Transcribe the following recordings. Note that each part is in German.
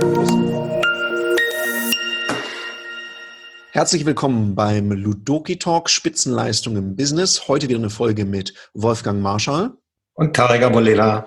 Herzlich willkommen beim Ludoki Talk Spitzenleistung im Business. Heute wieder eine Folge mit Wolfgang Marschall und Tarek Aboulela.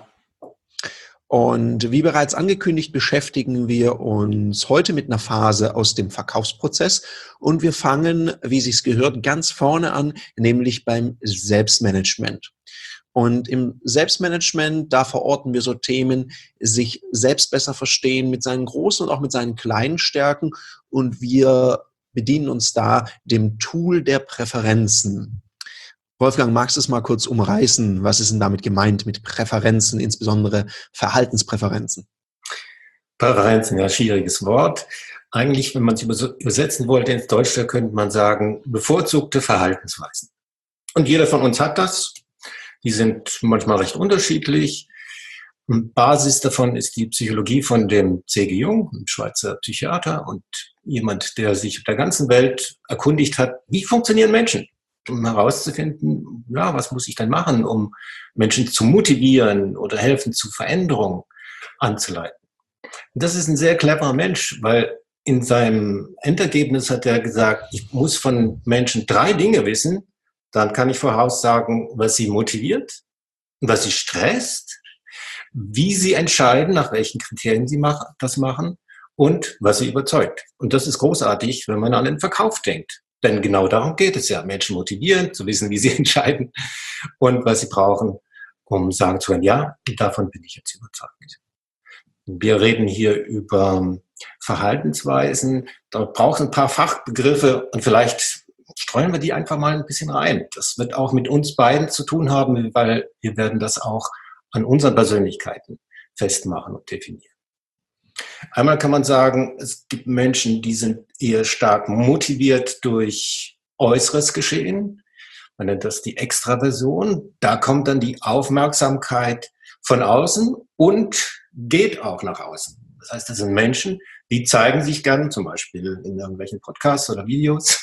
Und wie bereits angekündigt, beschäftigen wir uns heute mit einer Phase aus dem Verkaufsprozess. Und wir fangen, wie sich's gehört, ganz vorne an, nämlich beim Selbstmanagement. Und im Selbstmanagement, da verorten wir so Themen, sich selbst besser verstehen mit seinen großen und auch mit seinen kleinen Stärken. Und wir bedienen uns da dem Tool der Präferenzen. Wolfgang, magst du es mal kurz umreißen? Was ist denn damit gemeint mit Präferenzen, insbesondere Verhaltenspräferenzen? Präferenzen, ja, schwieriges Wort. Eigentlich, wenn man es übersetzen wollte ins Deutsche, könnte man sagen, bevorzugte Verhaltensweisen. Und jeder von uns hat das. Die sind manchmal recht unterschiedlich. Basis davon ist die Psychologie von dem C.G. Jung, einem Schweizer Psychiater und jemand, der sich auf der ganzen Welt erkundigt hat, wie funktionieren Menschen, um herauszufinden, ja, was muss ich denn machen, um Menschen zu motivieren oder helfen zu Veränderungen anzuleiten. Und das ist ein sehr cleverer Mensch, weil in seinem Endergebnis hat er gesagt, ich muss von Menschen 3 Dinge wissen, dann kann ich voraussagen, was sie motiviert, was sie stresst, wie sie entscheiden, nach welchen Kriterien sie das machen und was sie überzeugt. Und das ist großartig, wenn man an den Verkauf denkt. Denn genau darum geht es ja, Menschen motivieren, zu wissen, wie sie entscheiden und was sie brauchen, um sagen zu können, ja, davon bin ich jetzt überzeugt. Wir reden hier über Verhaltensweisen, da braucht es ein paar Fachbegriffe und vielleicht streuen wir die einfach mal ein bisschen rein. Das wird auch mit uns beiden zu tun haben, weil wir werden das auch an unseren Persönlichkeiten festmachen und definieren. Einmal kann man sagen, es gibt Menschen, die sind eher stark motiviert durch äußeres Geschehen. Man nennt das die Extraversion. Da kommt dann die Aufmerksamkeit von außen und geht auch nach außen. Das heißt, das sind Menschen, die zeigen sich gern, zum Beispiel in irgendwelchen Podcasts oder Videos.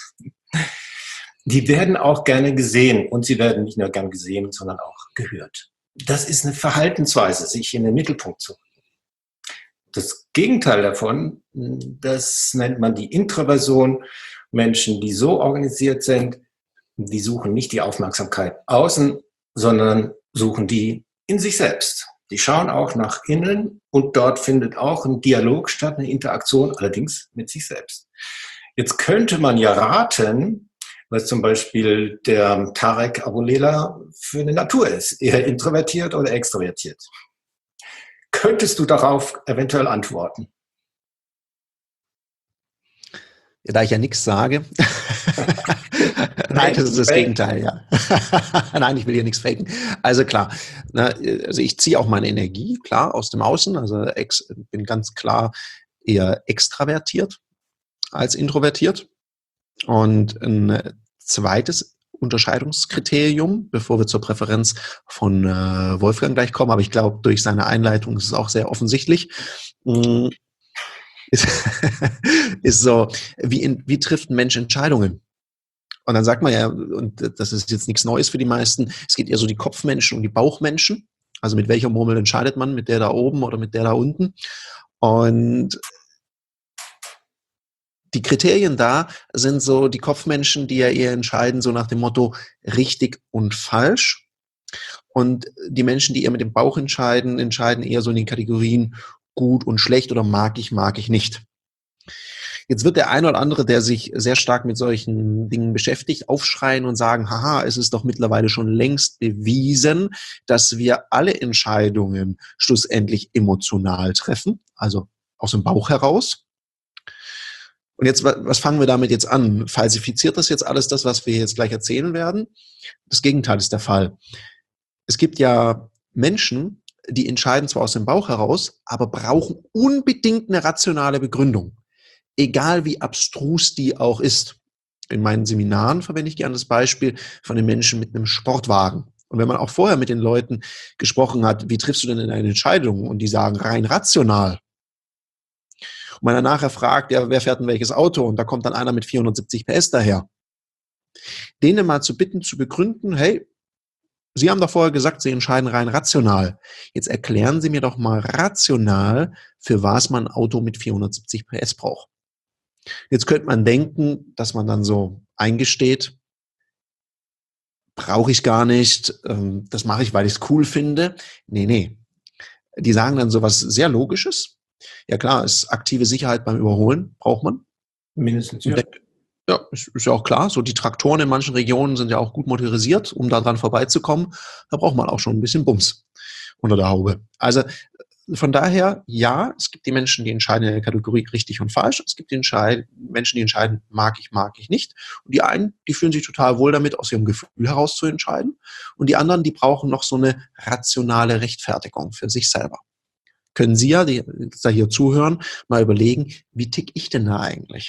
Die werden auch gerne gesehen und sie werden nicht nur gern gesehen, sondern auch gehört. Das ist eine Verhaltensweise, sich in den Mittelpunkt zu rücken. Das Gegenteil davon, das nennt man die Introversion. Menschen, die so organisiert sind, die suchen nicht die Aufmerksamkeit außen, sondern suchen die in sich selbst. Die schauen auch nach innen und dort findet auch ein Dialog statt, eine Interaktion, allerdings mit sich selbst. Jetzt könnte man ja raten, was zum Beispiel der Tarek Aboulela für eine Natur ist. Eher introvertiert oder extrovertiert? Könntest du darauf eventuell antworten? Ja, da ich ja nichts sage. Nein, das ist das Gegenteil, ja. Nein, ich will hier nichts faken. Also klar, also ich ziehe auch meine Energie, klar, aus dem Außen. Also bin ganz klar eher extravertiert als introvertiert. Und ein zweites Unterscheidungskriterium, bevor wir zur Präferenz von Wolfgang gleich kommen, aber ich glaube, durch seine Einleitung ist es auch sehr offensichtlich, ist so, wie trifft ein Mensch Entscheidungen? Und dann sagt man ja, und das ist jetzt nichts Neues für die meisten, es geht eher so die Kopfmenschen und die Bauchmenschen. Also mit welcher Murmel entscheidet man? Mit der da oben oder mit der da unten? Und die Kriterien da sind so die Kopfmenschen, die ja eher entscheiden, so nach dem Motto richtig und falsch. Und die Menschen, die eher mit dem Bauch entscheiden, entscheiden eher so in den Kategorien gut und schlecht oder mag ich nicht. Jetzt wird der eine oder andere, der sich sehr stark mit solchen Dingen beschäftigt, aufschreien und sagen, haha, es ist doch mittlerweile schon längst bewiesen, dass wir alle Entscheidungen schlussendlich emotional treffen, also aus dem Bauch heraus. Und jetzt, was fangen wir damit jetzt an? Falsifiziert das jetzt alles das, was wir jetzt gleich erzählen werden? Das Gegenteil ist der Fall. Es gibt ja Menschen, die entscheiden zwar aus dem Bauch heraus, aber brauchen unbedingt eine rationale Begründung. Egal wie abstrus die auch ist. In meinen Seminaren verwende ich gerne das Beispiel von den Menschen mit einem Sportwagen. Und wenn man auch vorher mit den Leuten gesprochen hat, wie triffst du denn eine Entscheidung? Und die sagen rein rational. Und man dann nachher fragt, ja, wer fährt denn welches Auto? Und da kommt dann einer mit 470 PS daher. Denen mal zu bitten, zu begründen, hey, Sie haben doch vorher gesagt, Sie entscheiden rein rational. Jetzt erklären Sie mir doch mal rational, für was man ein Auto mit 470 PS braucht. Jetzt könnte man denken, dass man dann so eingesteht, brauche ich gar nicht, das mache ich, weil ich es cool finde. Nee. Die sagen dann sowas sehr Logisches. Ja klar, ist aktive Sicherheit beim Überholen, braucht man. Mindestens, ja. Ja, ist ja auch klar. So die Traktoren in manchen Regionen sind ja auch gut motorisiert, um da dran vorbeizukommen. Da braucht man auch schon ein bisschen Bums unter der Haube. Also von daher, ja, es gibt die Menschen, die entscheiden in der Kategorie richtig und falsch. Es gibt die Menschen, die entscheiden, mag ich nicht. Und die einen, die fühlen sich total wohl damit, aus ihrem Gefühl heraus zu entscheiden. Und die anderen, die brauchen noch so eine rationale Rechtfertigung für sich selber. Können Sie ja, die da hier zuhören, mal überlegen, wie tick ich denn da eigentlich?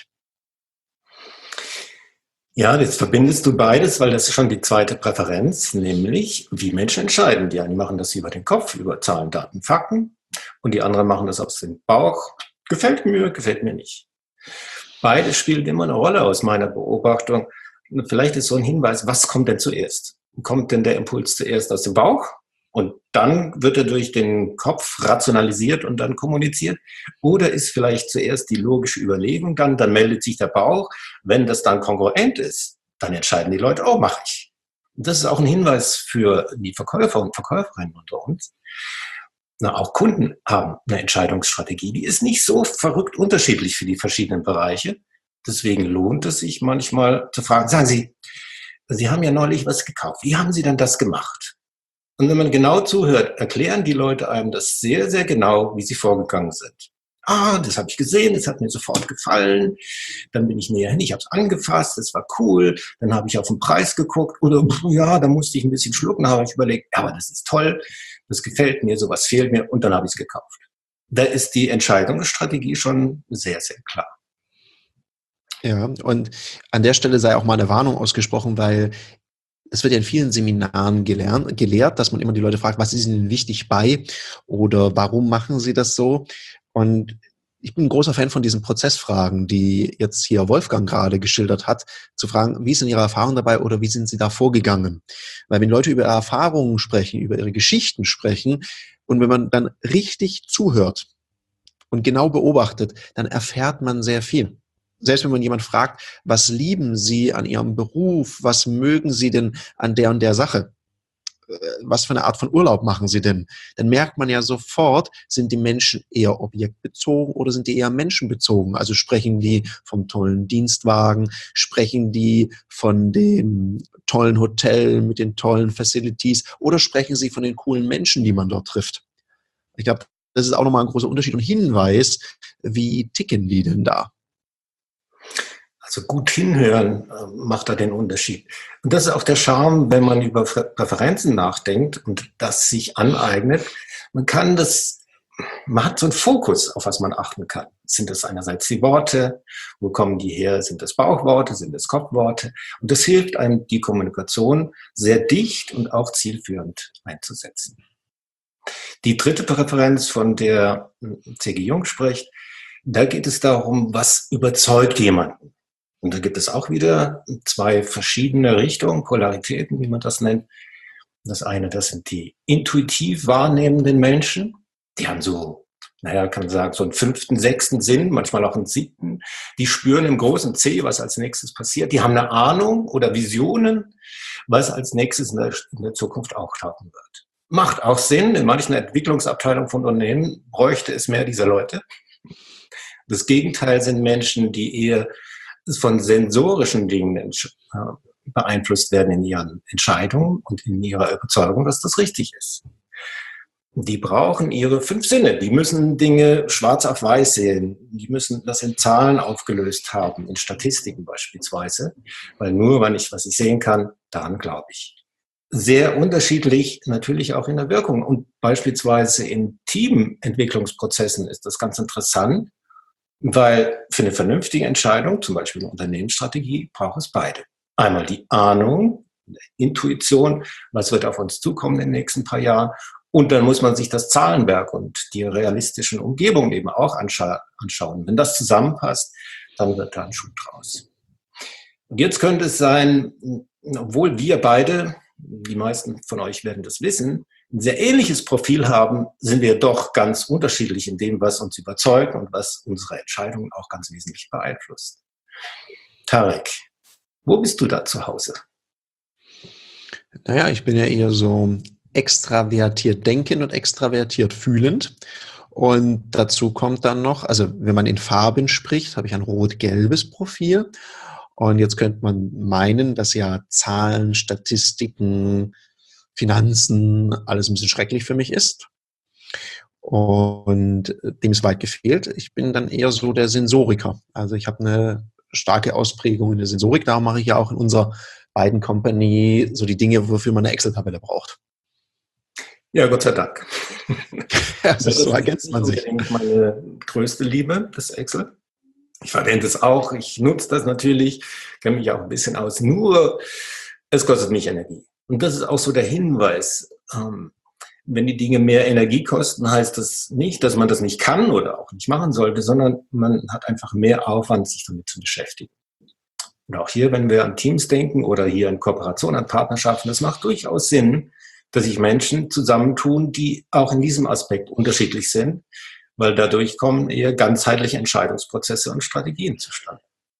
Ja, jetzt verbindest du beides, weil das ist schon die zweite Präferenz, nämlich wie Menschen entscheiden. Die einen machen das über den Kopf, über Zahlen, Daten, Fakten und die anderen machen das aus dem Bauch. Gefällt mir nicht. Beides spielt immer eine Rolle aus meiner Beobachtung. Vielleicht ist so ein Hinweis, was kommt denn zuerst? Kommt denn der Impuls zuerst aus dem Bauch? Und dann wird er durch den Kopf rationalisiert und dann kommuniziert. Oder ist vielleicht zuerst die logische Überlegung, dann meldet sich der Bauch. Wenn das dann kongruent ist, dann entscheiden die Leute, oh, mache ich. Und das ist auch ein Hinweis für die Verkäufer und Verkäuferinnen unter uns. Auch Kunden haben eine Entscheidungsstrategie. Die ist nicht so verrückt unterschiedlich für die verschiedenen Bereiche. Deswegen lohnt es sich manchmal zu fragen, sagen Sie, Sie haben ja neulich was gekauft. Wie haben Sie denn das gemacht? Und wenn man genau zuhört, erklären die Leute einem das sehr, sehr genau, wie sie vorgegangen sind. Das habe ich gesehen, das hat mir sofort gefallen. Dann bin ich näher hin, ich habe es angefasst, das war cool. Dann habe ich auf den Preis geguckt oder ja, da musste ich ein bisschen schlucken, habe ich überlegt, aber das ist toll, das gefällt mir, sowas fehlt mir und dann habe ich es gekauft. Da ist die Entscheidungsstrategie schon sehr, sehr klar. Ja, und an der Stelle sei auch mal eine Warnung ausgesprochen, weil es wird ja in vielen Seminaren gelehrt, dass man immer die Leute fragt, was ist ihnen wichtig bei oder warum machen sie das so? Und ich bin ein großer Fan von diesen Prozessfragen, die jetzt hier Wolfgang gerade geschildert hat, zu fragen, wie ist denn Ihre Erfahrung dabei oder wie sind Sie da vorgegangen? Weil wenn Leute über ihre Erfahrungen sprechen, über ihre Geschichten sprechen und wenn man dann richtig zuhört und genau beobachtet, dann erfährt man sehr viel. Selbst wenn man jemand fragt, was lieben Sie an Ihrem Beruf, was mögen Sie denn an der und der Sache, was für eine Art von Urlaub machen Sie denn, dann merkt man ja sofort, sind die Menschen eher objektbezogen oder sind die eher menschenbezogen? Also sprechen die vom tollen Dienstwagen, sprechen die von dem tollen Hotel mit den tollen Facilities oder sprechen sie von den coolen Menschen, die man dort trifft? Ich glaube, das ist auch nochmal ein großer Unterschied und Hinweis, wie ticken die denn da? Also gut hinhören macht da den Unterschied. Und das ist auch der Charme, wenn man über Präferenzen nachdenkt und das sich aneignet. Man hat so einen Fokus, auf was man achten kann. Sind das einerseits die Worte? Wo kommen die her? Sind das Bauchworte? Sind das Kopfworte? Und das hilft einem, die Kommunikation sehr dicht und auch zielführend einzusetzen. Die dritte Präferenz, von der C.G. Jung spricht, da geht es darum, was überzeugt jemanden. Und da gibt es auch wieder zwei verschiedene Richtungen, Polaritäten, wie man das nennt. Das eine, das sind die intuitiv wahrnehmenden Menschen. Die haben so, kann man sagen, so einen 5., 6. Sinn, manchmal auch einen 7. Die spüren im großen C, was als nächstes passiert. Die haben eine Ahnung oder Visionen, was als nächstes in der Zukunft auftauchen wird. Macht auch Sinn. In manchen Entwicklungsabteilungen von Unternehmen bräuchte es mehr dieser Leute. Das Gegenteil sind Menschen, die eher von sensorischen Dingen beeinflusst werden in ihren Entscheidungen und in ihrer Überzeugung, dass das richtig ist. Die brauchen ihre 5 Sinne. Die müssen Dinge schwarz auf weiß sehen. Die müssen das in Zahlen aufgelöst haben, in Statistiken beispielsweise. Weil nur, wenn ich was ich sehen kann, daran glaube ich. Sehr unterschiedlich natürlich auch in der Wirkung. Und beispielsweise in Teamentwicklungsprozessen ist das ganz interessant, weil für eine vernünftige Entscheidung, zum Beispiel eine Unternehmensstrategie, braucht es beide. Einmal die Ahnung, Intuition, was wird auf uns zukommen in den nächsten paar Jahren. Und dann muss man sich das Zahlenwerk und die realistischen Umgebungen eben auch anschauen. Wenn das zusammenpasst, dann wird da ein Schuh draus. Und jetzt könnte es sein, obwohl wir beide die meisten von euch werden das wissen, ein sehr ähnliches Profil haben, sind wir doch ganz unterschiedlich in dem, was uns überzeugt und was unsere Entscheidungen auch ganz wesentlich beeinflusst. Tarek, wo bist du da zu Hause? Naja, ich bin ja eher so extravertiert denkend und extravertiert fühlend. Und dazu kommt dann noch, also wenn man in Farben spricht, habe ich ein rot-gelbes Profil. Und jetzt könnte man meinen, dass ja Zahlen, Statistiken, Finanzen, alles ein bisschen schrecklich für mich ist. Und dem ist weit gefehlt. Ich bin dann eher so der Sensoriker. Also ich habe eine starke Ausprägung in der Sensorik. Darum mache ich ja auch in unserer beiden Company so die Dinge, wofür man eine Excel-Tabelle braucht. Ja, Gott sei Dank. Also so ergänzt man sich. Das ist meine größte Liebe, das Excel. Ich verwende es auch, ich nutze das natürlich, kenne mich auch ein bisschen aus, nur es kostet mich Energie. Und das ist auch so der Hinweis, wenn die Dinge mehr Energie kosten, heißt das nicht, dass man das nicht kann oder auch nicht machen sollte, sondern man hat einfach mehr Aufwand, sich damit zu beschäftigen. Und auch hier, wenn wir an Teams denken oder hier in Kooperation, an Partnerschaften, das macht durchaus Sinn, dass sich Menschen zusammentun, die auch in diesem Aspekt unterschiedlich sind, weil dadurch kommen eher ganzheitliche Entscheidungsprozesse und Strategien zustande.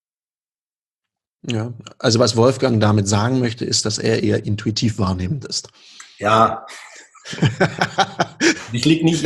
Ja, also was Wolfgang damit sagen möchte, ist, dass er eher intuitiv wahrnehmend ist. Ja, ich liege nicht.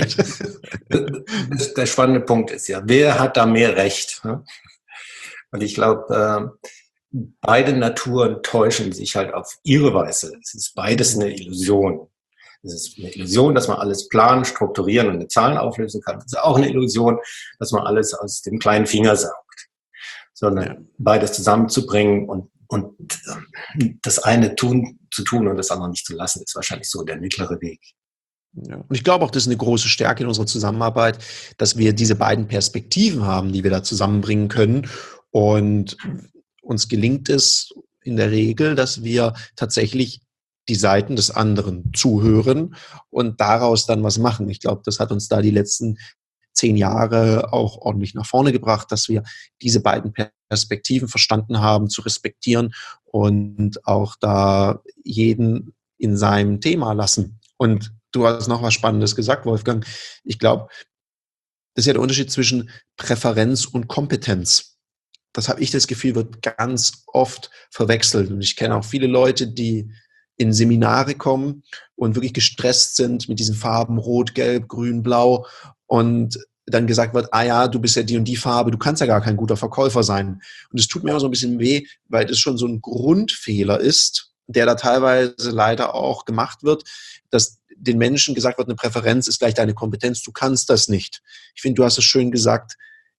Der spannende Punkt ist ja, wer hat da mehr Recht? Und ich glaube, beide Naturen täuschen sich halt auf ihre Weise. Es ist beides eine Illusion. Es ist eine Illusion, dass man alles planen, strukturieren und in Zahlen auflösen kann. Es ist auch eine Illusion, dass man alles aus dem kleinen Finger saugt. Sondern beides zusammenzubringen und das eine zu tun und das andere nicht zu lassen, ist wahrscheinlich so der mittlere Weg. Ja. Und ich glaube auch, das ist eine große Stärke in unserer Zusammenarbeit, dass wir diese beiden Perspektiven haben, die wir da zusammenbringen können. Und uns gelingt es in der Regel, dass wir tatsächlich die Seiten des anderen zuhören und daraus dann was machen. Ich glaube, das hat uns da die letzten 10 Jahre auch ordentlich nach vorne gebracht, dass wir diese beiden Perspektiven verstanden haben, zu respektieren und auch da jeden in seinem Thema lassen. Und du hast noch was Spannendes gesagt, Wolfgang. Ich glaube, das ist ja der Unterschied zwischen Präferenz und Kompetenz. Das habe ich das Gefühl, wird ganz oft verwechselt. Und ich kenne auch viele Leute, die in Seminare kommen und wirklich gestresst sind mit diesen Farben Rot, Gelb, Grün, Blau und dann gesagt wird, ah ja, du bist ja die und die Farbe, du kannst ja gar kein guter Verkäufer sein. Und es tut mir immer so ein bisschen weh, weil das schon so ein Grundfehler ist, der da teilweise leider auch gemacht wird, dass den Menschen gesagt wird, eine Präferenz ist gleich deine Kompetenz, du kannst das nicht. Ich finde, du hast es schön gesagt,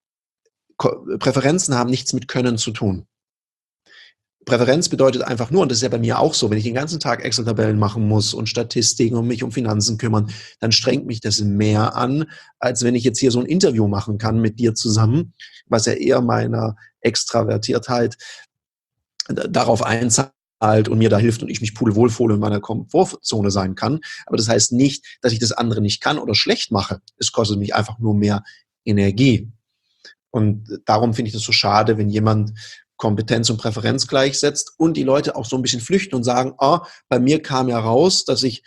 Präferenzen haben nichts mit Können zu tun. Präferenz bedeutet einfach nur, und das ist ja bei mir auch so, wenn ich den ganzen Tag Excel-Tabellen machen muss und Statistiken und mich um Finanzen kümmern, dann strengt mich das mehr an, als wenn ich jetzt hier so ein Interview machen kann mit dir zusammen, was ja eher meiner Extravertiertheit darauf einzahlt und mir da hilft und ich mich pudelwohl in meiner Komfortzone sein kann. Aber das heißt nicht, dass ich das andere nicht kann oder schlecht mache. Es kostet mich einfach nur mehr Energie. Und darum finde ich das so schade, wenn jemand Kompetenz und Präferenz gleichsetzt und die Leute auch so ein bisschen flüchten und sagen, bei mir kam ja raus, dass ich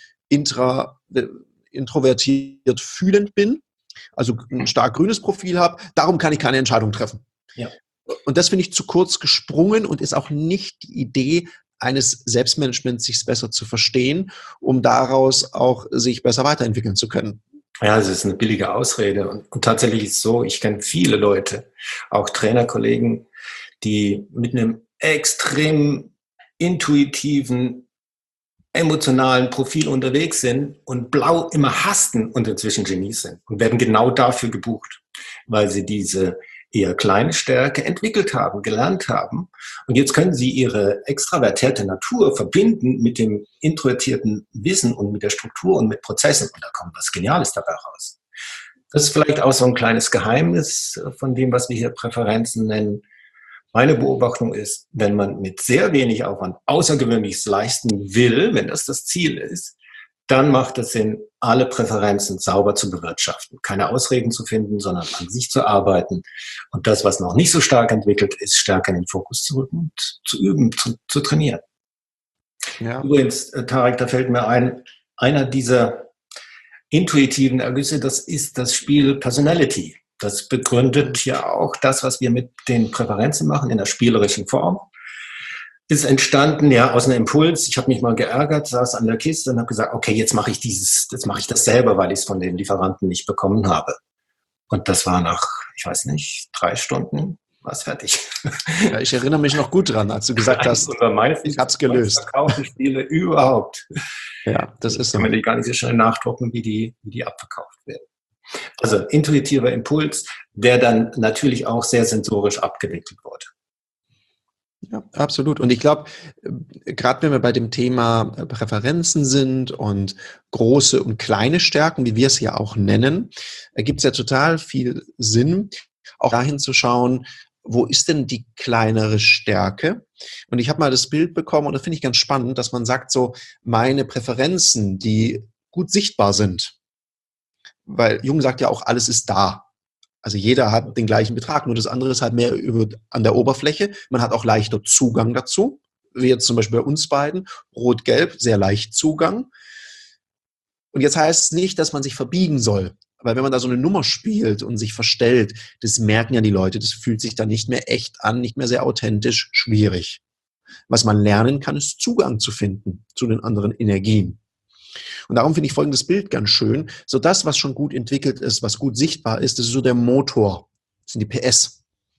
introvertiert fühlend bin, also ein stark grünes Profil habe, darum kann ich keine Entscheidung treffen. Ja. Und das finde ich zu kurz gesprungen und ist auch nicht die Idee eines Selbstmanagements, sich besser zu verstehen, um daraus auch sich besser weiterentwickeln zu können. Ja, es ist eine billige Ausrede. Und tatsächlich ist es so, ich kenne viele Leute, auch Trainerkollegen, die mit einem extrem intuitiven, emotionalen Profil unterwegs sind und blau immer hasten und inzwischen Genies sind und werden genau dafür gebucht, weil sie diese eher kleine Stärke entwickelt haben, gelernt haben. Und jetzt können sie ihre extravertierte Natur verbinden mit dem introvertierten Wissen und mit der Struktur und mit Prozessen. Und da kommt was Geniales dabei raus. Das ist vielleicht auch so ein kleines Geheimnis von dem, was wir hier Präferenzen nennen. Meine Beobachtung ist, wenn man mit sehr wenig Aufwand Außergewöhnliches leisten will, wenn das das Ziel ist, dann macht es Sinn, alle Präferenzen sauber zu bewirtschaften. Keine Ausreden zu finden, sondern an sich zu arbeiten. Und das, was noch nicht so stark entwickelt ist, stärker in den Fokus zu rücken, zu üben, zu trainieren. Ja. Übrigens, Tarek, da fällt mir ein, einer dieser intuitiven Ergüsse, das ist das Spiel Personality. Das begründet ja auch das, was wir mit den Präferenzen machen in der spielerischen Form. Ist entstanden ja aus einem Impuls. Ich habe mich mal geärgert, saß an der Kiste und habe gesagt, okay, jetzt mache ich das selber, weil ich es von den Lieferanten nicht bekommen habe. Und das war nach, ich weiß nicht, 3 Stunden war es fertig. Ja, ich erinnere mich noch gut dran, als du gesagt hast, ich habe es gelöst. Verkaufte Spiele überhaupt. Ja, das ist so. Kann man die gar nicht so schnell nachdrucken, wie die abverkauft werden. Also intuitiver Impuls, der dann natürlich auch sehr sensorisch abgewickelt wurde. Ja, absolut. Und ich glaube, gerade wenn wir bei dem Thema Präferenzen sind und große und kleine Stärken, wie wir es ja auch nennen, gibt es ja total viel Sinn, auch dahin zu schauen, wo ist denn die kleinere Stärke? Und ich habe mal das Bild bekommen, und das finde ich ganz spannend, dass man sagt so, meine Präferenzen, die gut sichtbar sind, weil Jung sagt ja auch, alles ist da. Also jeder hat den gleichen Betrag, nur das andere ist halt mehr an der Oberfläche. Man hat auch leichter Zugang dazu, wie jetzt zum Beispiel bei uns beiden. Rot-Gelb, sehr leicht Zugang. Und jetzt heißt es nicht, dass man sich verbiegen soll. Weil wenn man da so eine Nummer spielt und sich verstellt, das merken ja die Leute, das fühlt sich dann nicht mehr echt an, nicht mehr sehr authentisch, schwierig. Was man lernen kann, ist Zugang zu finden zu den anderen Energien. Und darum finde ich folgendes Bild ganz schön. So das, was schon gut entwickelt ist, was gut sichtbar ist, das ist so der Motor. Das sind die PS.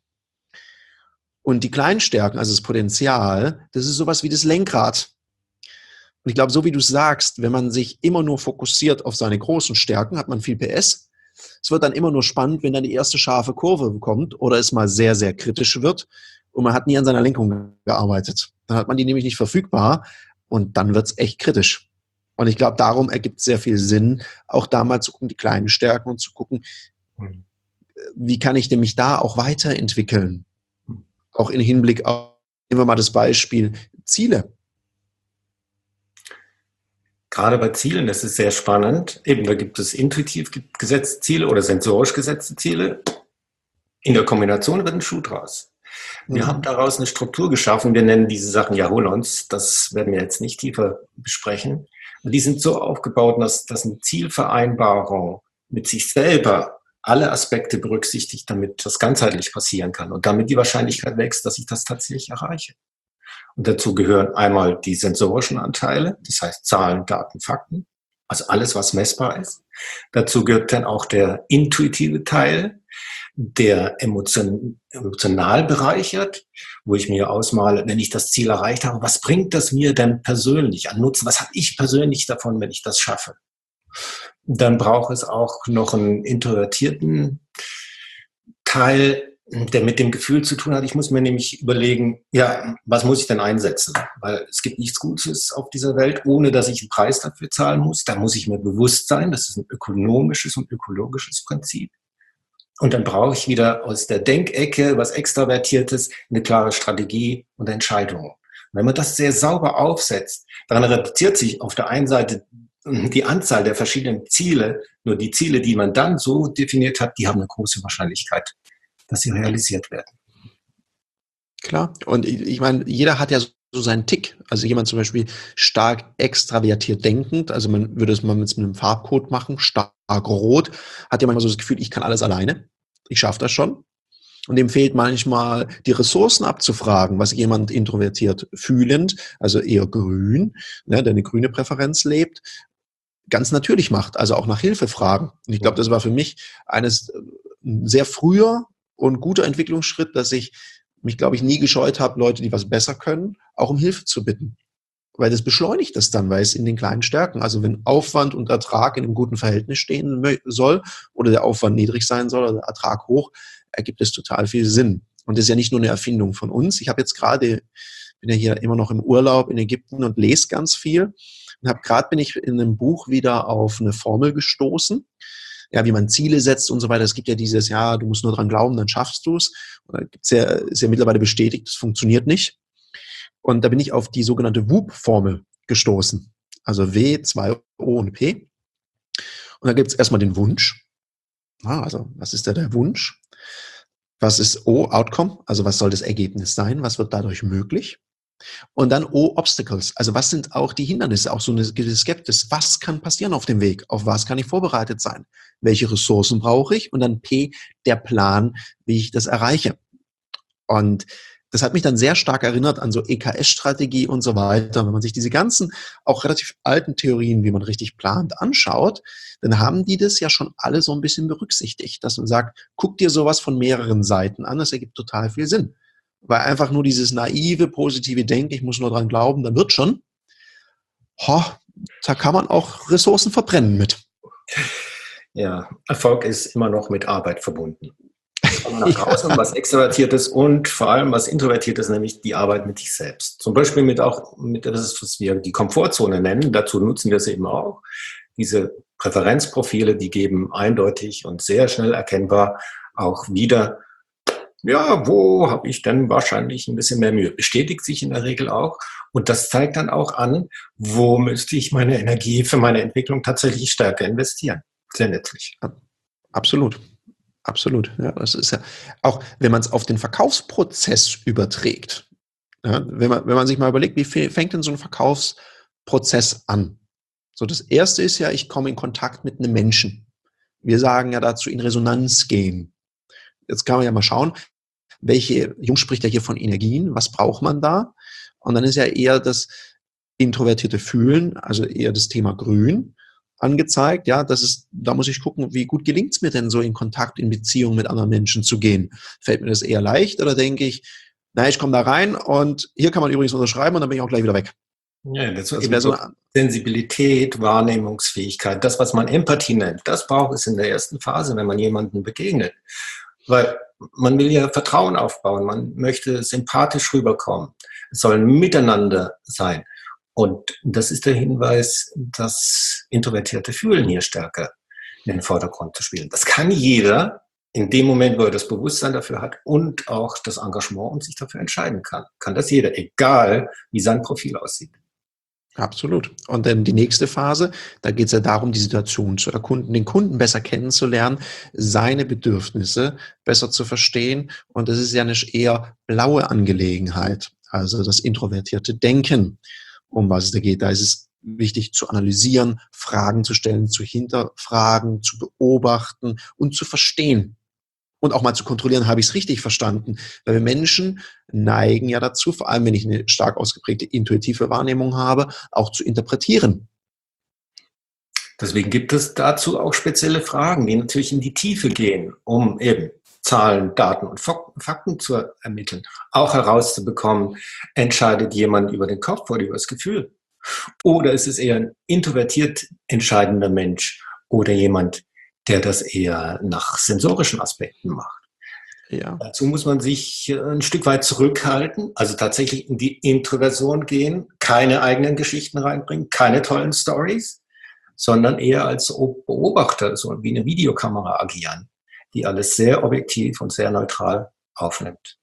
Und die kleinen Stärken, also das Potenzial, das ist sowas wie das Lenkrad. Und ich glaube, so wie du sagst, wenn man sich immer nur fokussiert auf seine großen Stärken, hat man viel PS. Es wird dann immer nur spannend, wenn dann die erste scharfe Kurve kommt oder es mal sehr, sehr kritisch wird und man hat nie an seiner Lenkung gearbeitet. Dann hat man die nämlich nicht verfügbar und dann wird es echt kritisch. Und ich glaube, darum ergibt es sehr viel Sinn, auch da mal zu gucken, die kleinen Stärken und zu gucken, wie kann ich denn mich da auch weiterentwickeln? Auch im Hinblick auf, nehmen wir mal das Beispiel, Ziele. Gerade bei Zielen, das ist sehr spannend. Eben, da gibt es intuitiv gesetzte Ziele oder sensorisch gesetzte Ziele. In der Kombination wird ein Schuh draus. Wir haben daraus eine Struktur geschaffen. Wir nennen diese Sachen ja Holons. Das werden wir jetzt nicht tiefer besprechen. Und die sind so aufgebaut, dass eine Zielvereinbarung mit sich selber alle Aspekte berücksichtigt, damit das ganzheitlich passieren kann und damit die Wahrscheinlichkeit wächst, dass ich das tatsächlich erreiche. Und dazu gehören einmal die sensorischen Anteile, das heißt Zahlen, Daten, Fakten, also alles, was messbar ist. Dazu gehört dann auch der intuitive Teil, der emotional bereichert, wo ich mir ausmale, wenn ich das Ziel erreicht habe, was bringt das mir denn persönlich an Nutzen? Was habe ich persönlich davon, wenn ich das schaffe? Dann braucht es auch noch einen introvertierten Teil, der mit dem Gefühl zu tun hat. Ich muss mir nämlich überlegen, ja, was muss ich denn einsetzen? Weil es gibt nichts Gutes auf dieser Welt, ohne dass ich einen Preis dafür zahlen muss. Da muss ich mir bewusst sein, das ist ein ökonomisches und ökologisches Prinzip. Und dann brauche ich wieder aus der Denkecke was Extravertiertes, eine klare Strategie und Entscheidungen. Und wenn man das sehr sauber aufsetzt, dann reduziert sich auf der einen Seite die Anzahl der verschiedenen Ziele, nur die Ziele, die man dann so definiert hat, die haben eine große Wahrscheinlichkeit, dass sie realisiert werden. Klar. Und ich meine, jeder hat ja so seinen Tick. Also jemand zum Beispiel stark extravertiert denkend, also man würde es mal mit einem Farbcode machen, stark rot, hat ja manchmal so das Gefühl, ich kann alles alleine. Ich schaffe das schon. Und dem fehlt manchmal die Ressourcen abzufragen, was jemand introvertiert fühlend, also eher grün, ne, der eine grüne Präferenz lebt, ganz natürlich macht, also auch nach Hilfe fragen. Und ich glaube, das war für mich eines sehr früher und guter Entwicklungsschritt, dass ich mich, glaube ich, nie gescheut habe, Leute, die was besser können, auch um Hilfe zu bitten. Weil das beschleunigt das dann, weil es in den kleinen Stärken, also wenn Aufwand und Ertrag in einem guten Verhältnis stehen soll oder der Aufwand niedrig sein soll oder der Ertrag hoch, ergibt es total viel Sinn. Und das ist ja nicht nur eine Erfindung von uns. Ich habe jetzt gerade, bin ja hier immer noch im Urlaub in Ägypten und lese ganz viel. Und bin ich in einem Buch wieder auf eine Formel gestoßen, ja, wie man Ziele setzt und so weiter. Es gibt ja dieses, ja, du musst nur dran glauben, dann schaffst du es. Ist ja mittlerweile bestätigt, das funktioniert nicht. Und da bin ich auf die sogenannte WOOP-Formel gestoßen. Also W, 2 O und P. Und da gibt es erstmal den Wunsch. Also, was ist da der Wunsch? Was ist O, Outcome? Also, was soll das Ergebnis sein? Was wird dadurch möglich? Und dann O, Obstacles. Also was sind auch die Hindernisse, auch so eine gewisse Skepsis. Was kann passieren auf dem Weg? Auf was kann ich vorbereitet sein? Welche Ressourcen brauche ich? Und dann P, der Plan, wie ich das erreiche. Und das hat mich dann sehr stark erinnert an so EKS-Strategie und so weiter. Wenn man sich diese ganzen, auch relativ alten Theorien, wie man richtig plant, anschaut, dann haben die das ja schon alle so ein bisschen berücksichtigt, dass man sagt, guck dir sowas von mehreren Seiten an, das ergibt total viel Sinn. Weil einfach nur dieses naive, positive Denken, ich muss nur dran glauben, dann wird schon, da kann man auch Ressourcen verbrennen mit. Ja, Erfolg ist immer noch mit Arbeit verbunden. Nach draußen, ja. Was Extrovertiertes und vor allem was Introvertiertes, nämlich die Arbeit mit sich selbst. Zum Beispiel mit das, was wir die Komfortzone nennen, dazu nutzen wir es eben auch. Diese Präferenzprofile, die geben eindeutig und sehr schnell erkennbar auch wieder, ja, wo habe ich denn wahrscheinlich ein bisschen mehr Mühe? Bestätigt sich in der Regel auch. Und das zeigt dann auch an, wo müsste ich meine Energie für meine Entwicklung tatsächlich stärker investieren. Sehr nützlich. Absolut. Absolut. Ja, das ist ja auch, wenn man es auf den Verkaufsprozess überträgt. Ja, wenn man sich mal überlegt, wie fängt denn so ein Verkaufsprozess an? So, das erste ist ja, ich komme in Kontakt mit einem Menschen. Wir sagen ja dazu in Resonanz gehen. Jetzt kann man ja mal schauen, Jung spricht ja hier von Energien, was braucht man da? Und dann ist ja eher das introvertierte Fühlen, also eher das Thema Grün angezeigt. Ja, da muss ich gucken, wie gut gelingt es mir denn so in Kontakt, in Beziehung mit anderen Menschen zu gehen? Fällt mir das eher leicht oder denke ich, ich komme da rein und hier kann man übrigens unterschreiben und dann bin ich auch gleich wieder weg. Ja, das ist also so Sensibilität, Wahrnehmungsfähigkeit, das, was man Empathie nennt, das braucht es in der ersten Phase, wenn man jemandem begegnet. Weil man will ja Vertrauen aufbauen, man möchte sympathisch rüberkommen. Es soll ein Miteinander sein. Und das ist der Hinweis, das introvertierte Fühlen hier stärker in den Vordergrund zu spielen. Das kann jeder in dem Moment, wo er das Bewusstsein dafür hat und auch das Engagement und sich dafür entscheiden kann. Kann das jeder, egal wie sein Profil aussieht. Absolut. Und dann die nächste Phase, da geht es ja darum, die Situation zu erkunden, den Kunden besser kennenzulernen, seine Bedürfnisse besser zu verstehen. Und das ist ja eine eher blaue Angelegenheit, also das introvertierte Denken, um was es da geht. Da ist es wichtig zu analysieren, Fragen zu stellen, zu hinterfragen, zu beobachten und zu verstehen. Und auch mal zu kontrollieren, habe ich es richtig verstanden? Weil wir Menschen neigen ja dazu, vor allem wenn ich eine stark ausgeprägte intuitive Wahrnehmung habe, auch zu interpretieren. Deswegen gibt es dazu auch spezielle Fragen, die natürlich in die Tiefe gehen, um eben Zahlen, Daten und Fakten zu ermitteln. Auch herauszubekommen, entscheidet jemand über den Kopf oder über das Gefühl? Oder ist es eher ein introvertiert entscheidender Mensch oder jemand, der das eher nach sensorischen Aspekten macht? Ja. Dazu muss man sich ein Stück weit zurückhalten, also tatsächlich in die Introversion gehen, keine eigenen Geschichten reinbringen, keine tollen Stories, sondern eher als Beobachter, so wie eine Videokamera agieren, die alles sehr objektiv und sehr neutral aufnimmt.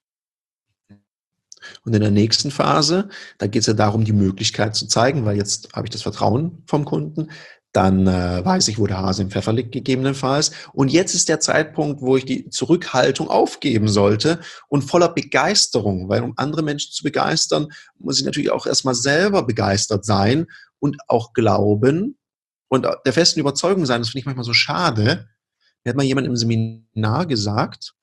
Und in der nächsten Phase, da geht es ja darum, die Möglichkeit zu zeigen, weil jetzt habe ich das Vertrauen vom Kunden, dann weiß ich, wo der Hase im Pfeffer liegt, gegebenenfalls. Und jetzt ist der Zeitpunkt, wo ich die Zurückhaltung aufgeben sollte und voller Begeisterung, weil um andere Menschen zu begeistern, muss ich natürlich auch erstmal selber begeistert sein und auch glauben und der festen Überzeugung sein. Das finde ich manchmal so schade. Mir hat mal jemand im Seminar gesagt,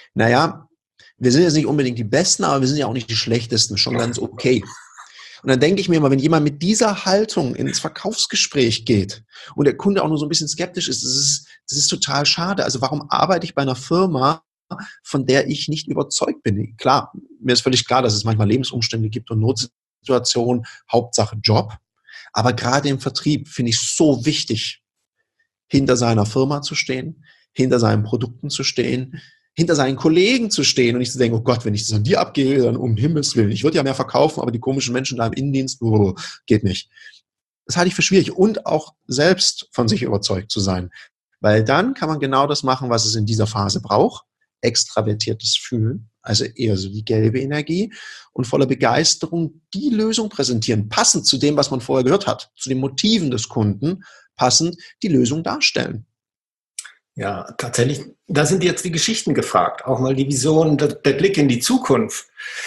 wir sind jetzt nicht unbedingt die Besten, aber wir sind ja auch nicht die Schlechtesten, schon ganz okay. Und dann denke ich mir immer, wenn jemand mit dieser Haltung ins Verkaufsgespräch geht und der Kunde auch nur so ein bisschen skeptisch ist, das ist total schade. Also warum arbeite ich bei einer Firma, von der ich nicht überzeugt bin? Klar, mir ist völlig klar, dass es manchmal Lebensumstände gibt und Notsituationen, Hauptsache Job. Aber gerade im Vertrieb finde ich es so wichtig, hinter seiner Firma zu stehen, hinter seinen Produkten zu stehen, hinter seinen Kollegen zu stehen und nicht zu denken, oh Gott, wenn ich das an die abgebe, dann um Himmels Willen. Ich würde ja mehr verkaufen, aber die komischen Menschen da im Innendienst, geht nicht. Das halte ich für schwierig und auch selbst von sich überzeugt zu sein. Weil dann kann man genau das machen, was es in dieser Phase braucht. Extravertiertes Fühlen, also eher so die gelbe Energie und voller Begeisterung die Lösung präsentieren, passend zu dem, was man vorher gehört hat, zu den Motiven des Kunden, passend die Lösung darstellen. Ja, tatsächlich, da sind jetzt die Geschichten gefragt, auch mal die Vision, der Blick in die Zukunft.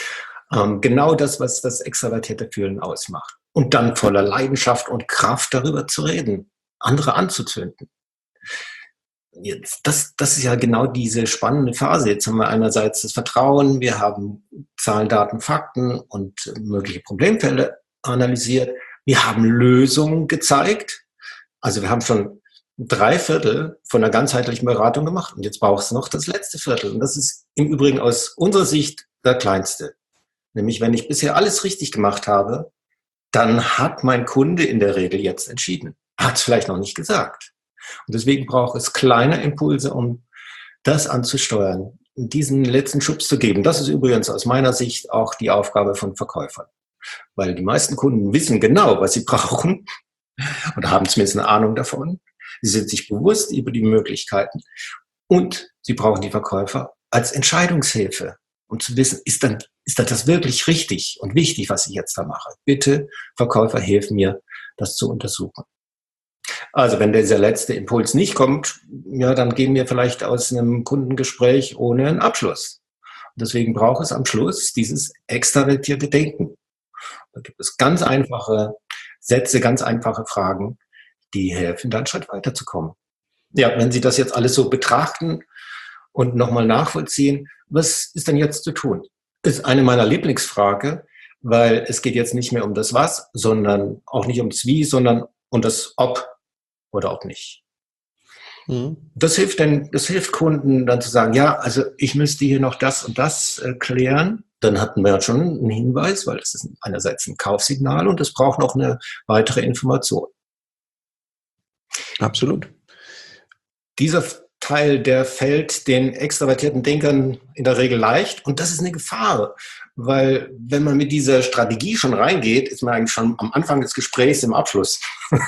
Genau das, was das extravertierte Fühlen ausmacht. Und dann voller Leidenschaft und Kraft darüber zu reden, andere anzuzünden. Jetzt, das ist ja genau diese spannende Phase. Jetzt haben wir einerseits das Vertrauen, wir haben Zahlen, Daten, Fakten und mögliche Problemfälle analysiert. Wir haben Lösungen gezeigt. Also wir haben schon 3/4 von einer ganzheitlichen Beratung gemacht und jetzt braucht es noch das letzte Viertel. Und das ist im Übrigen aus unserer Sicht der kleinste. Nämlich, wenn ich bisher alles richtig gemacht habe, dann hat mein Kunde in der Regel jetzt entschieden. Hat es vielleicht noch nicht gesagt. Und deswegen braucht es kleine Impulse, um das anzusteuern, diesen letzten Schubs zu geben. Das ist übrigens aus meiner Sicht auch die Aufgabe von Verkäufern. Weil die meisten Kunden wissen genau, was sie brauchen und haben zumindest eine Ahnung davon. Sie sind sich bewusst über die Möglichkeiten und sie brauchen die Verkäufer als Entscheidungshilfe, um zu wissen, ist das wirklich richtig und wichtig, was ich jetzt da mache? Bitte, Verkäufer, hilf mir, das zu untersuchen. Also wenn dieser letzte Impuls nicht kommt, ja, dann gehen wir vielleicht aus einem Kundengespräch ohne einen Abschluss. Und deswegen braucht es am Schluss dieses extravertierte Denken. Da gibt es ganz einfache Sätze, ganz einfache Fragen, die helfen, dann einen Schritt weiterzukommen. Ja, wenn Sie das jetzt alles so betrachten und nochmal nachvollziehen, was ist denn jetzt zu tun? Das ist eine meiner Lieblingsfragen, weil es geht jetzt nicht mehr um das Was, sondern auch nicht um das Wie, sondern um das Ob oder auch nicht. Das hilft Kunden dann zu sagen, ja, also ich müsste hier noch das und das klären. Dann hatten wir ja schon einen Hinweis, weil das ist einerseits ein Kaufsignal und es braucht noch eine weitere Information. Absolut. Dieser Teil, der fällt den extravertierten Denkern in der Regel leicht und das ist eine Gefahr, weil wenn man mit dieser Strategie schon reingeht, ist man eigentlich schon am Anfang des Gesprächs im Abschluss.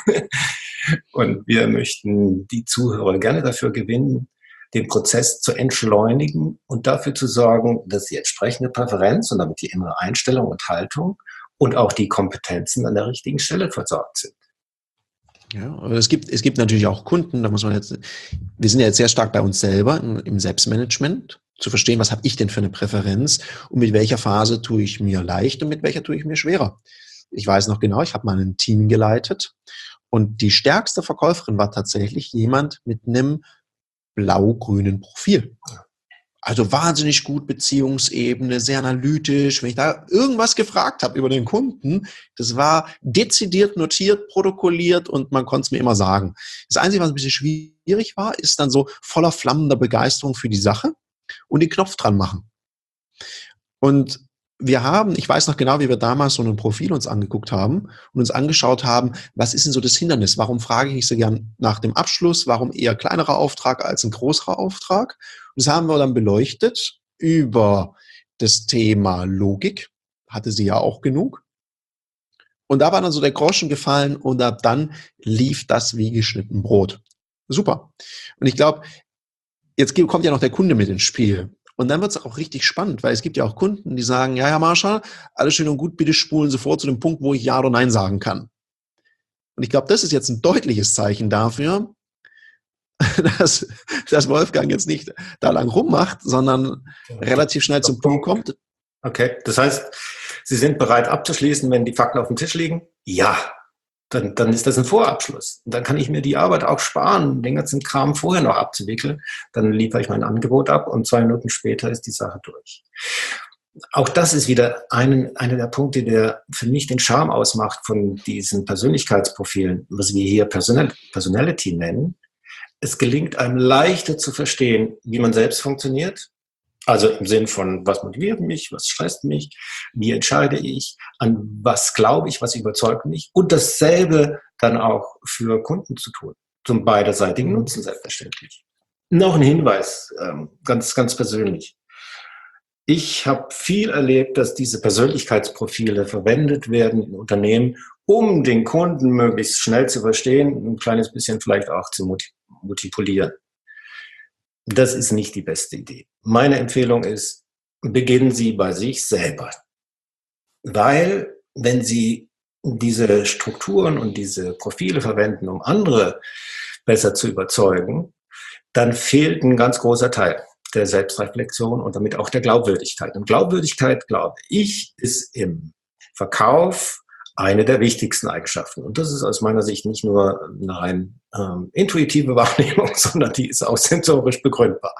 Und wir möchten die Zuhörer gerne dafür gewinnen, den Prozess zu entschleunigen und dafür zu sorgen, dass die entsprechende Präferenz und damit die innere Einstellung und Haltung und auch die Kompetenzen an der richtigen Stelle versorgt sind. Ja, aber es gibt natürlich auch Kunden, da muss man jetzt, wir sind ja jetzt sehr stark bei uns selber im Selbstmanagement, zu verstehen, was habe ich denn für eine Präferenz und mit welcher Phase tue ich mir leicht und mit welcher tue ich mir schwerer. Ich weiß noch genau, ich habe mal ein Team geleitet und die stärkste Verkäuferin war tatsächlich jemand mit einem blau-grünen Profil. Also wahnsinnig gut Beziehungsebene, sehr analytisch. Wenn ich da irgendwas gefragt habe über den Kunden, das war dezidiert notiert, protokolliert und man konnte es mir immer sagen. Das Einzige, was ein bisschen schwierig war, ist dann so voller flammender Begeisterung für die Sache und den Knopf dran machen. Und ich weiß noch genau, wie wir damals so ein Profil uns angeguckt haben und uns angeschaut haben, was ist denn so das Hindernis? Warum frage ich nicht so gern nach dem Abschluss? Warum eher kleinerer Auftrag als ein größerer Auftrag? Und das haben wir dann beleuchtet über das Thema Logik. Hatte sie ja auch genug. Und da war dann so der Groschen gefallen und ab dann lief das wie geschnitten Brot. Super. Und ich glaube, jetzt kommt ja noch der Kunde mit ins Spiel. Und dann wird es auch richtig spannend, weil es gibt ja auch Kunden, die sagen, ja, Herr Marschall, alles schön und gut, bitte spulen Sie vor zu dem Punkt, wo ich Ja oder Nein sagen kann. Und ich glaube, das ist jetzt ein deutliches Zeichen dafür, dass Wolfgang jetzt nicht da lang rummacht, sondern relativ schnell zum Punkt kommt. Okay, das heißt, Sie sind bereit abzuschließen, wenn die Fakten auf dem Tisch liegen? Ja, dann ist das ein Vorabschluss. Und dann kann ich mir die Arbeit auch sparen, den ganzen Kram vorher noch abzuwickeln. Dann liefere ich mein Angebot ab und 2 Minuten später ist die Sache durch. Auch das ist wieder einer der Punkte, der für mich den Charme ausmacht von diesen Persönlichkeitsprofilen, was wir hier Personality nennen. Es gelingt einem leichter zu verstehen, wie man selbst funktioniert. Also im Sinn von, was motiviert mich, was stresst mich, wie entscheide ich, an was glaube ich, was überzeugt mich und dasselbe dann auch für Kunden zu tun, zum beiderseitigen Nutzen selbstverständlich. Noch ein Hinweis, ganz, ganz persönlich. Ich habe viel erlebt, dass diese Persönlichkeitsprofile verwendet werden in Unternehmen, um den Kunden möglichst schnell zu verstehen, ein kleines bisschen vielleicht auch zu manipulieren. Das ist nicht die beste Idee. Meine Empfehlung ist, beginnen Sie bei sich selber. Weil, wenn Sie diese Strukturen und diese Profile verwenden, um andere besser zu überzeugen, dann fehlt ein ganz großer Teil. der Selbstreflexion und damit auch der Glaubwürdigkeit. Und Glaubwürdigkeit, glaube ich, ist im Verkauf eine der wichtigsten Eigenschaften. Und das ist aus meiner Sicht nicht nur eine rein intuitive Wahrnehmung, sondern die ist auch sensorisch begründbar.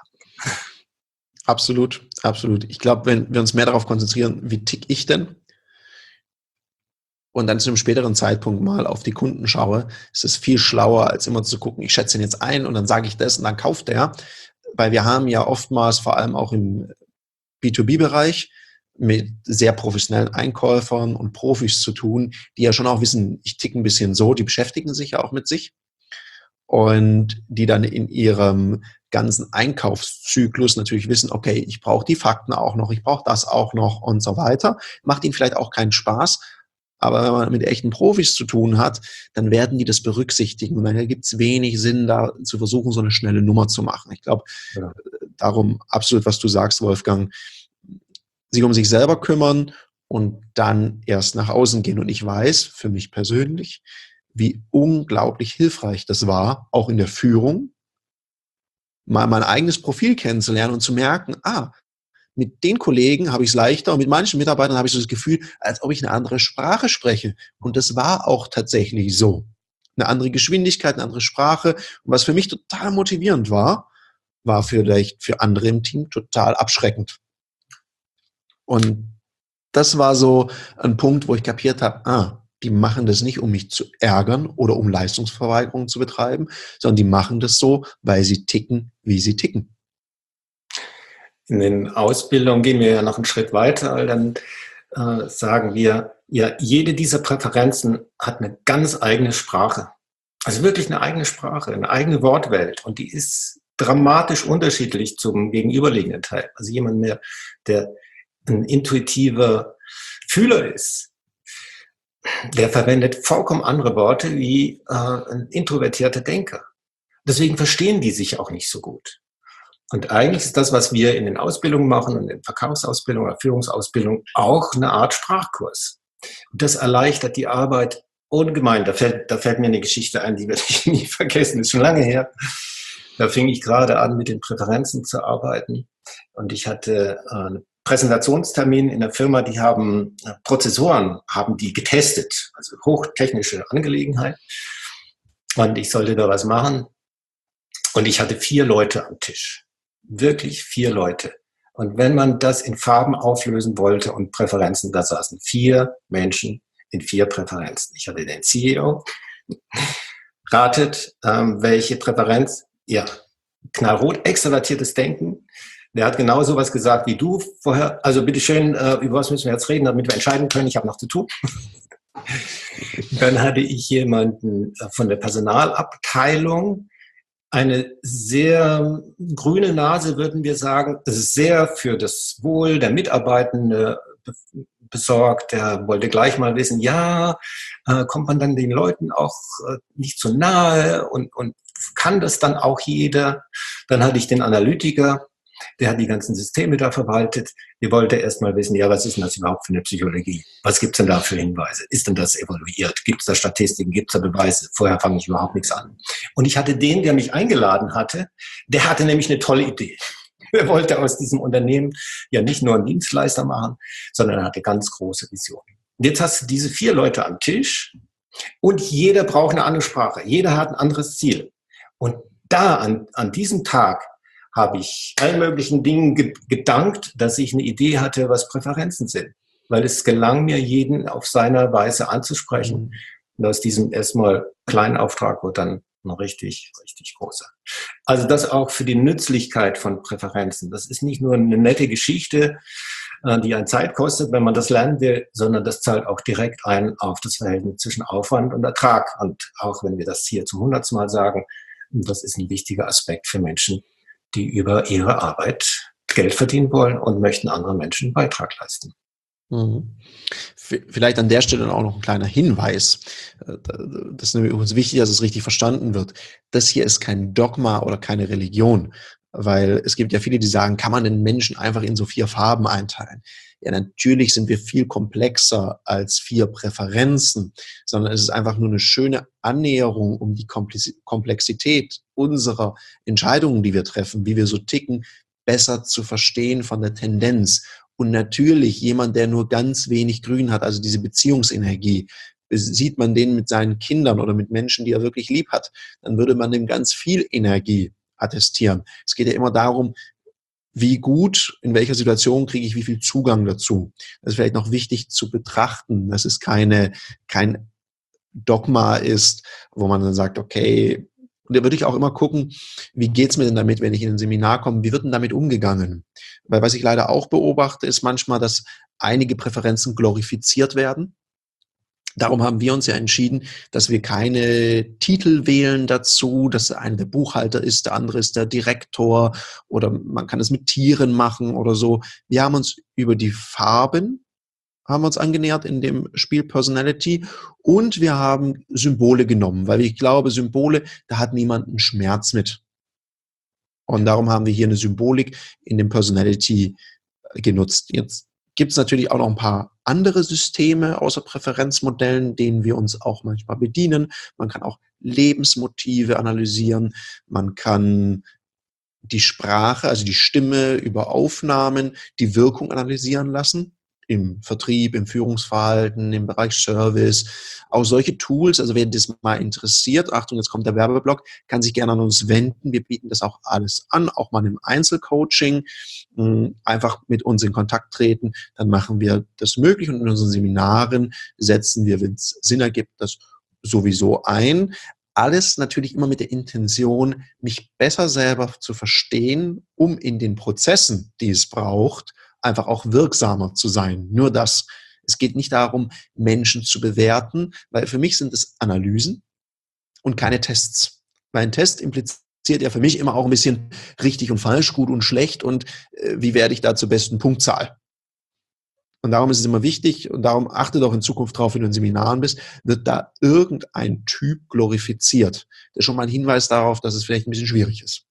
Absolut, absolut. Ich glaube, wenn wir uns mehr darauf konzentrieren, wie tick ich denn, und dann zu einem späteren Zeitpunkt mal auf die Kunden schaue, ist es viel schlauer, als immer zu gucken, ich schätze ihn jetzt ein und dann sage ich das und dann kauft er. Weil wir haben ja oftmals, vor allem auch im B2B-Bereich, mit sehr professionellen Einkäufern und Profis zu tun, die ja schon auch wissen, ich ticke ein bisschen so, die beschäftigen sich ja auch mit sich und die dann in ihrem ganzen Einkaufszyklus natürlich wissen, okay, ich brauche die Fakten auch noch, ich brauche das auch noch und so weiter. Macht ihnen vielleicht auch keinen Spaß, aber wenn man mit echten Profis zu tun hat, dann werden die das berücksichtigen. Und dann gibt es wenig Sinn, da zu versuchen, so eine schnelle Nummer zu machen. Ich glaube, darum absolut, was du sagst, Wolfgang, sich um sich selber kümmern und dann erst nach außen gehen. Und ich weiß für mich persönlich, wie unglaublich hilfreich das war, auch in der Führung, mal mein eigenes Profil kennenzulernen und zu merken, mit den Kollegen habe ich es leichter und mit manchen Mitarbeitern habe ich so das Gefühl, als ob ich eine andere Sprache spreche. Und das war auch tatsächlich so. Eine andere Geschwindigkeit, eine andere Sprache. Und was für mich total motivierend war, war vielleicht für andere im Team total abschreckend. Und das war so ein Punkt, wo ich kapiert habe, die machen das nicht, um mich zu ärgern oder um Leistungsverweigerung zu betreiben, sondern die machen das so, weil sie ticken, wie sie ticken. In den Ausbildungen gehen wir ja noch einen Schritt weiter, weil dann sagen wir, ja, jede dieser Präferenzen hat eine ganz eigene Sprache. Also wirklich eine eigene Sprache, eine eigene Wortwelt. Und die ist dramatisch unterschiedlich zum gegenüberliegenden Teil. Also jemand mehr, der ein intuitiver Fühler ist, der verwendet vollkommen andere Worte wie ein introvertierter Denker. Deswegen verstehen die sich auch nicht so gut. Und eigentlich ist das, was wir in den Ausbildungen machen und in den Verkaufsausbildungen oder Führungsausbildungen, auch eine Art Sprachkurs. Und das erleichtert die Arbeit ungemein. Da fällt mir eine Geschichte ein, die werde ich nie vergessen, ist schon lange her. Da fing ich gerade an, mit den Präferenzen zu arbeiten. Und ich hatte einen Präsentationstermin in der Firma, die haben Prozessoren, haben die getestet, also hochtechnische Angelegenheit. Und ich sollte da was machen. Und ich hatte 4 Leute am Tisch. Wirklich 4 Leute. Und wenn man das in Farben auflösen wollte und Präferenzen, da saßen 4 Menschen in 4 Präferenzen. Ich hatte den CEO. Ratet, welche Präferenz? Ja, knallrot, extrovertiertes Denken. Der hat genau sowas gesagt wie du vorher. Also bitteschön, über was müssen wir jetzt reden, damit wir entscheiden können? Ich habe noch zu tun. Dann hatte ich jemanden von der Personalabteilung, eine sehr grüne Nase, würden wir sagen, sehr für das Wohl der Mitarbeitenden besorgt. Der wollte gleich mal wissen, ja, kommt man dann den Leuten auch nicht so nahe und kann das dann auch jeder? Dann hatte ich den Analytiker, der hat die ganzen Systeme da verwaltet. Der wollte erst mal wissen, ja, was ist denn das überhaupt für eine Psychologie? Was gibt's denn da für Hinweise? Ist denn das evaluiert? Gibt's da Statistiken? Gibt's da Beweise? Vorher fange ich überhaupt nichts an. Und ich hatte den, der mich eingeladen hatte, der hatte nämlich eine tolle Idee. Er wollte aus diesem Unternehmen ja nicht nur einen Dienstleister machen, sondern er hatte ganz große Visionen. Und jetzt hast du diese 4 Leute am Tisch und jeder braucht eine andere Sprache. Jeder hat ein anderes Ziel. Und da an diesem Tag habe ich allen möglichen Dingen gedankt, dass ich eine Idee hatte, was Präferenzen sind. Weil es gelang mir, jeden auf seiner Weise anzusprechen. Und aus diesem erstmal kleinen Auftrag wird dann ein richtig, richtig großer. Also das auch für die Nützlichkeit von Präferenzen. Das ist nicht nur eine nette Geschichte, die an Zeit kostet, wenn man das lernen will, sondern das zahlt auch direkt ein auf das Verhältnis zwischen Aufwand und Ertrag. Und auch wenn wir das hier zum 100. Mal sagen, das ist ein wichtiger Aspekt für Menschen, die über ihre Arbeit Geld verdienen wollen und möchten anderen Menschen einen Beitrag leisten. Vielleicht an der Stelle auch noch ein kleiner Hinweis. Das ist nämlich uns wichtig, dass es richtig verstanden wird. Das hier ist kein Dogma oder keine Religion, weil es gibt ja viele, die sagen, kann man den Menschen einfach in so 4 Farben einteilen? Ja, natürlich sind wir viel komplexer als 4 Präferenzen, sondern es ist einfach nur eine schöne Annäherung, um die Komplexität unserer Entscheidungen, die wir treffen, wie wir so ticken, besser zu verstehen von der Tendenz. Und natürlich jemand, der nur ganz wenig Grün hat, also diese Beziehungsenergie, sieht man den mit seinen Kindern oder mit Menschen, die er wirklich lieb hat, dann würde man dem ganz viel Energie attestieren. Es geht ja immer darum, wie gut, in welcher Situation kriege ich wie viel Zugang dazu. Das ist vielleicht noch wichtig zu betrachten, dass es kein Dogma ist, wo man dann sagt, okay, und da würde ich auch immer gucken, wie geht's mir denn damit, wenn ich in ein Seminar komme, wie wird denn damit umgegangen? Weil was ich leider auch beobachte, ist manchmal, dass einige Präferenzen glorifiziert werden. Darum haben wir uns ja entschieden, dass wir keine Titel wählen dazu, dass der eine der Buchhalter ist, der andere ist der Direktor oder man kann es mit Tieren machen oder so. Wir haben uns über die Farben haben wir uns angenähert in dem Spiel Personality und wir haben Symbole genommen, weil ich glaube, Symbole, da hat niemand einen Schmerz mit. Und darum haben wir hier eine Symbolik in dem Personality genutzt. Jetzt gibt es natürlich auch noch ein paar andere Systeme außer Präferenzmodellen, denen wir uns auch manchmal bedienen. Man kann auch Lebensmotive analysieren. Man kann die Sprache, also die Stimme über Aufnahmen, die Wirkung analysieren lassen. Im Vertrieb, im Führungsverhalten, im Bereich Service. Auch solche Tools, also wer das mal interessiert, Achtung, jetzt kommt der Werbeblock, kann sich gerne an uns wenden. Wir bieten das auch alles an, auch mal im Einzelcoaching. Einfach mit uns in Kontakt treten, dann machen wir das möglich und in unseren Seminaren setzen wir, wenn es Sinn ergibt, das sowieso ein. Alles natürlich immer mit der Intention, mich besser selber zu verstehen, um in den Prozessen, die es braucht, einfach auch wirksamer zu sein. Nur das. Es geht nicht darum, Menschen zu bewerten, weil für mich sind es Analysen und keine Tests. Weil ein Test impliziert ja für mich immer auch ein bisschen richtig und falsch, gut und schlecht und wie werde ich da zur besten Punktzahl. Und darum ist es immer wichtig und darum achte doch in Zukunft drauf, wenn du in Seminaren bist, wird da irgendein Typ glorifiziert. Das ist schon mal ein Hinweis darauf, dass es vielleicht ein bisschen schwierig ist.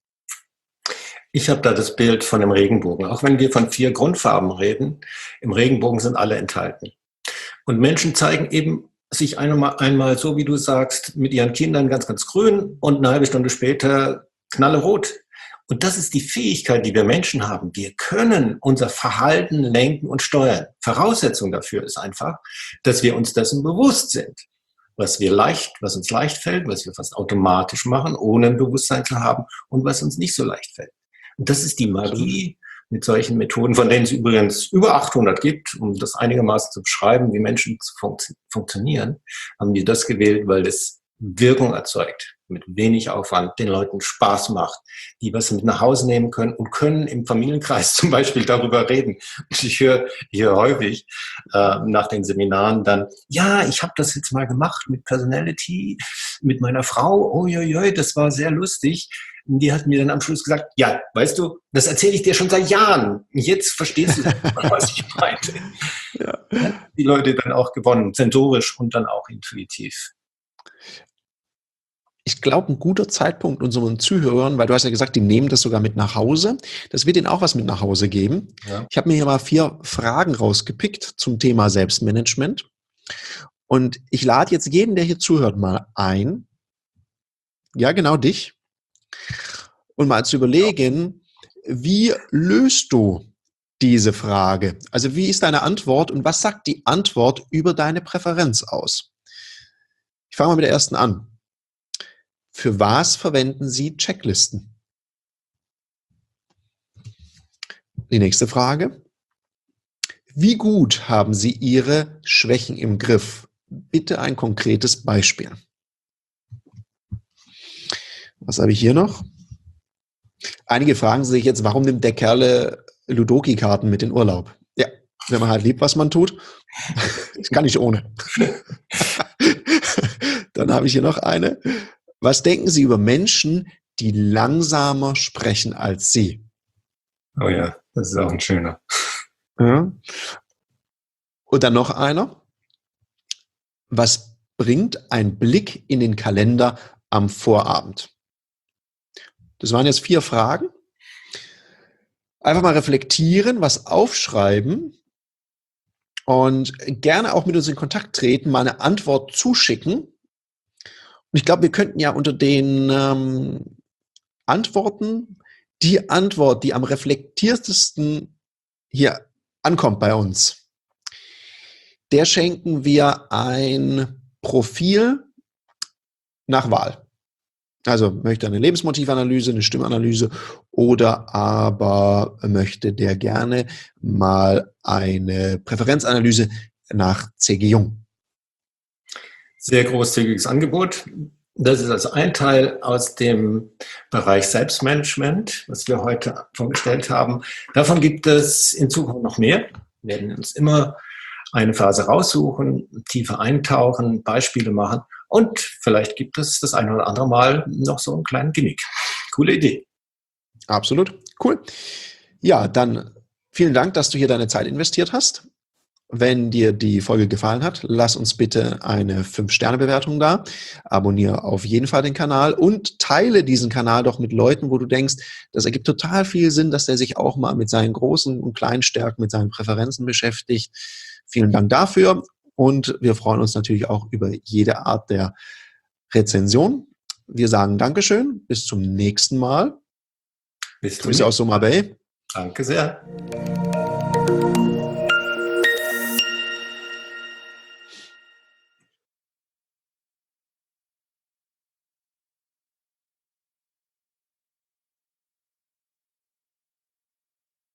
Ich habe da das Bild von dem Regenbogen. Auch wenn wir von 4 Grundfarben reden, im Regenbogen sind alle enthalten. Und Menschen zeigen eben sich einmal so, wie du sagst, mit ihren Kindern ganz, ganz grün und eine halbe Stunde später knallerot. Und das ist die Fähigkeit, die wir Menschen haben. Wir können unser Verhalten lenken und steuern. Voraussetzung dafür ist einfach, dass wir uns dessen bewusst sind. Was uns leicht fällt, was wir fast automatisch machen, ohne ein Bewusstsein zu haben und was uns nicht so leicht fällt. Und das ist die Magie mit solchen Methoden, von denen es übrigens über 800 gibt, um das einigermaßen zu beschreiben, wie Menschen funktionieren, haben wir das gewählt, weil das Wirkung erzeugt, mit wenig Aufwand, den Leuten Spaß macht, die was mit nach Hause nehmen können und können im Familienkreis zum Beispiel darüber reden. Und ich höre häufig nach den Seminaren dann, ja, ich habe das jetzt mal gemacht mit Personality, mit meiner Frau, oh joi, das war sehr lustig. Die hat mir dann am Schluss gesagt, ja, weißt du, das erzähle ich dir schon seit Jahren. Jetzt verstehst du, was ich meinte. Ja. Die Leute dann auch gewonnen, sensorisch und dann auch intuitiv. Ich glaube, ein guter Zeitpunkt unseren Zuhörern, weil du hast ja gesagt, die nehmen das sogar mit nach Hause, das wird ihnen auch was mit nach Hause geben. Ja. Ich habe mir hier mal 4 Fragen rausgepickt zum Thema Selbstmanagement. Und ich lade jetzt jeden, der hier zuhört, mal ein, ja genau dich, und mal zu überlegen, wie löst du diese Frage? Also wie ist deine Antwort und was sagt die Antwort über deine Präferenz aus? Ich fange mal mit der ersten an. Für was verwenden Sie Checklisten? Die nächste Frage. Wie gut haben Sie Ihre Schwächen im Griff? Bitte ein konkretes Beispiel. Was habe ich hier noch? Einige fragen sich jetzt, warum nimmt der Kerl Ludoki-Karten mit in Urlaub? Ja, wenn man halt liebt, was man tut. Das kann ich ohne. Dann habe ich hier noch eine. Was denken Sie über Menschen, die langsamer sprechen als Sie? Oh ja, das ist auch ein schöner. Ja. Und dann noch einer. Was bringt ein Blick in den Kalender am Vorabend? Das waren jetzt 4 Fragen. Einfach mal reflektieren, was aufschreiben und gerne auch mit uns in Kontakt treten, mal eine Antwort zuschicken. Und ich glaube, wir könnten ja unter den Antworten die Antwort, die am reflektiertesten hier ankommt bei uns, der schenken wir ein Profil nach Wahl. Also möchte eine Lebensmotivanalyse, eine Stimmanalyse oder aber möchte der gerne mal eine Präferenzanalyse nach C.G. Jung. Sehr großzügiges Angebot. Das ist also ein Teil aus dem Bereich Selbstmanagement, was wir heute vorgestellt haben. Davon gibt es in Zukunft noch mehr. Wir werden uns immer eine Phase raussuchen, tiefer eintauchen, Beispiele machen und vielleicht gibt es das eine oder andere Mal noch so einen kleinen Gimmick. Coole Idee. Absolut. Cool. Ja, dann vielen Dank, dass du hier deine Zeit investiert hast. Wenn dir die Folge gefallen hat, lass uns bitte eine 5-Sterne-Bewertung da. Abonniere auf jeden Fall den Kanal und teile diesen Kanal doch mit Leuten, wo du denkst, das ergibt total viel Sinn, dass der sich auch mal mit seinen großen und kleinen Stärken, mit seinen Präferenzen beschäftigt. Vielen Dank dafür und wir freuen uns natürlich auch über jede Art der Rezension. Wir sagen Dankeschön, bis zum nächsten Mal. Grüße aus Soma Bay. Danke sehr.